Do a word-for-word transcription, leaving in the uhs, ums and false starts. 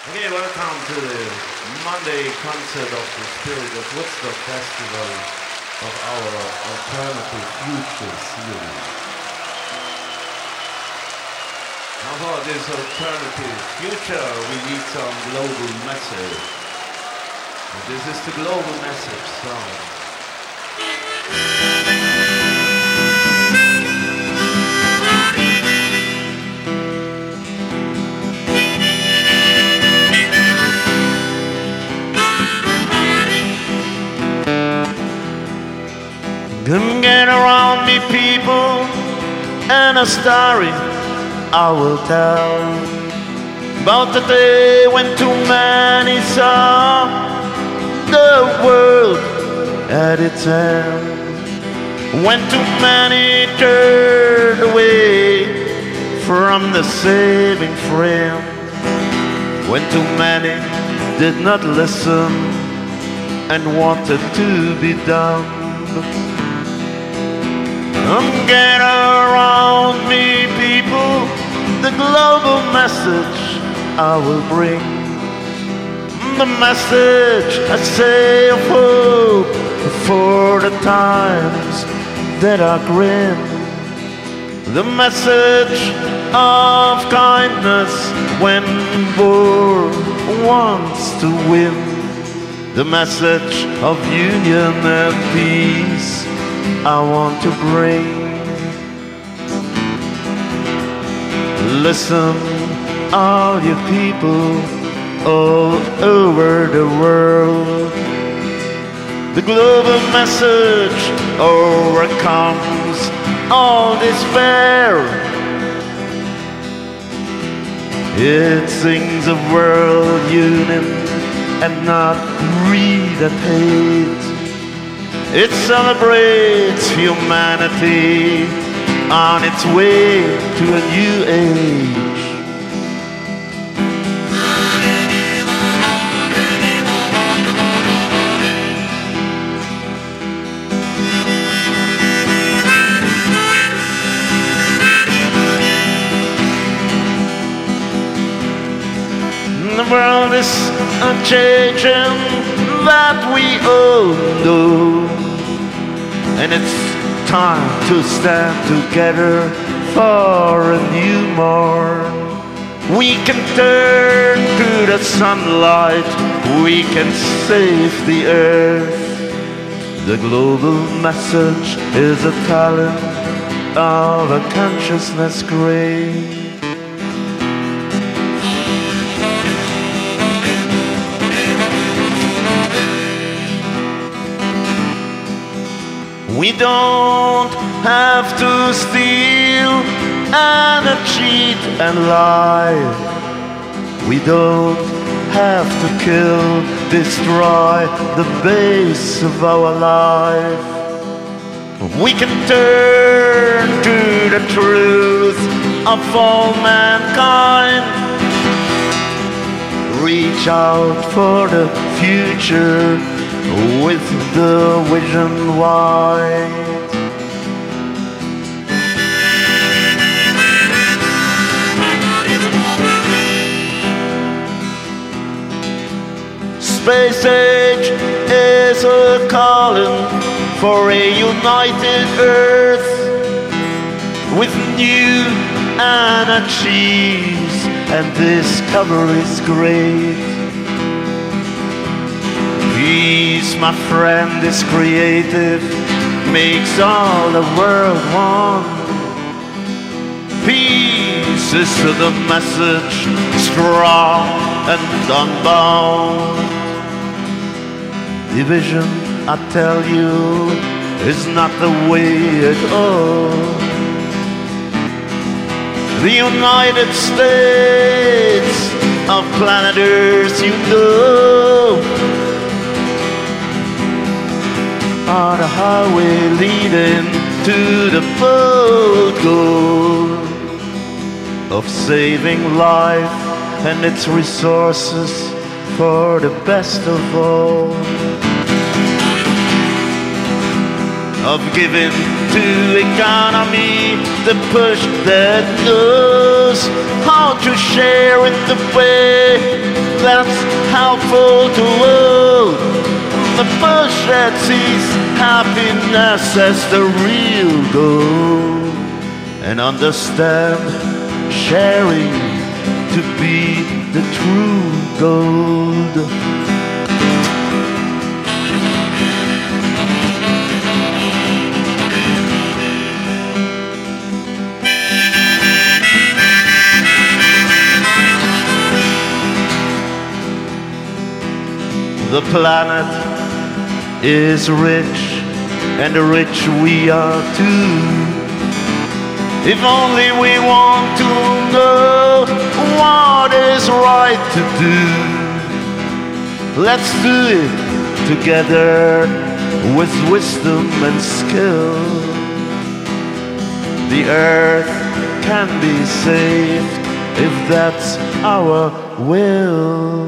Okay, welcome to the Monday concert of the Spirit of Woodstock Festival of our Alternative Future series. Now for this alternative future, we need some global message. And this is the global message song. Come get around me, people, and a story I will tell about the day when too many saw the world at its end, when too many turned away from the saving friend, when too many did not listen and wanted to be dumb. Come get around me, people, the global message I will bring. The message, I say, of hope for the times that are grim. The message of kindness when war wants to win. The message of union and peace I want to bring. Listen, all you people all over the world. The global message overcomes all despair. It sings of world union and not greed and hate. It celebrates humanity on its way to a new age. The world is changing, that we all know. And it's time to stand together for a new morn. We can turn to the sunlight, we can save the earth. The global message is a talent of a consciousness great. We don't have to steal and cheat and lie. We don't have to kill, destroy the base of our life. We can turn to the truth of all mankind. Reach out for the future with the vision wide. Space age is a calling for a united earth with new energies, and discoveries great. Peace, my friend, is creative, makes all the world one. Peace is the message, strong and unbound. Division, I tell you, is not the way at all. The United States of planet Earth, you know, are the highway leading to the bold goal of saving life and its resources for the best of all. Of giving to economy, the push that knows how to share in the way that's helpful to world. The bush that sees happiness as the real goal, and understand sharing to be the true gold. The planet is rich, and rich we are too. If only we want to know what is right to do, let's do it together with wisdom and skill. The earth can be saved if that's our will.